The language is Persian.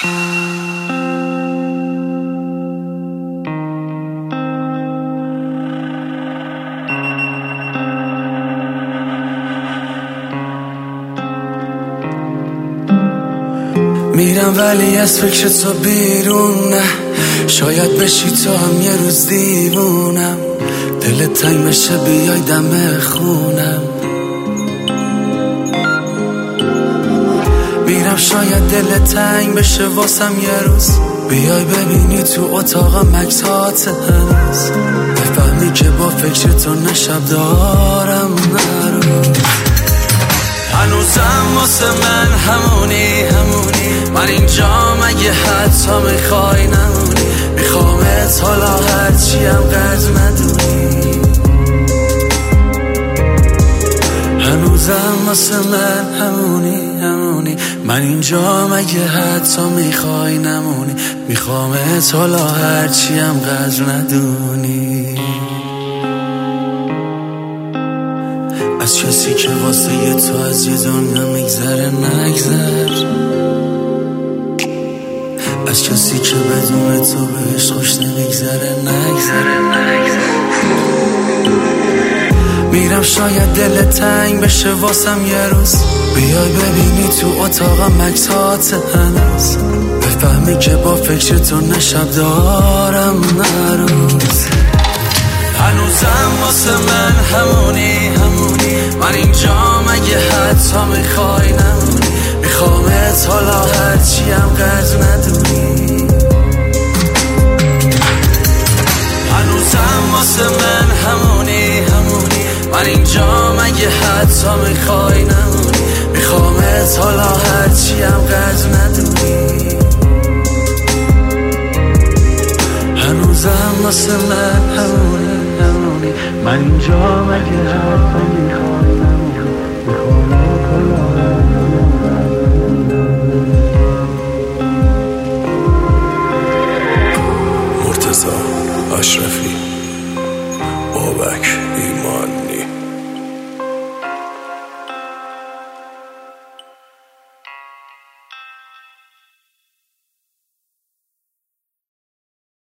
میرم ولی از فکر تو بیرون نه، شاید بشی تو هم یه روز دیوونم، دلت تنگ بشه بیای دم خونم. میرم شاید دلت تنگ بشه واسم یه روز، بیای ببینی تو اتاقم عکسات هنوز، بفهمی که با فکر تو نشب دارم نروز. هنوزم واسه من همونی من اینجا مگه حتی میخوای نمونی، میخوامت حالا هرچی هم قدر ندونی. هنوزم واسه من همونی من اینجا مگه حتی میخوای نمونی، میخوامت حالا هرچی هم قدر ندونی. از کسی که واسه یه تو از یه دنیا میگذره نگذر، از کسی که بدون تو بهش خوش نمیگذره نگذر. میرم شاید دلت تنگ بشه واسم یه روز، بیای ببینی تو اتاقم عکسات هنوز، بفهمی که با فکر تو نشب دارم نروز. هنوزم واسه من همونی من اینجا مگه حتی میخوای نمونی، میخوامت حالا هرچی هم قدر ندونی. هنوزم واسه من همونی من اینجا مگه حتی میخوای نمونی، میخوامت حالا هرچی هم قدر ندونی. هنوزم واسه من همونی من اینجا مگه حتی میخوای نمونی، میخوامت حالا. مرتضی اشرفی.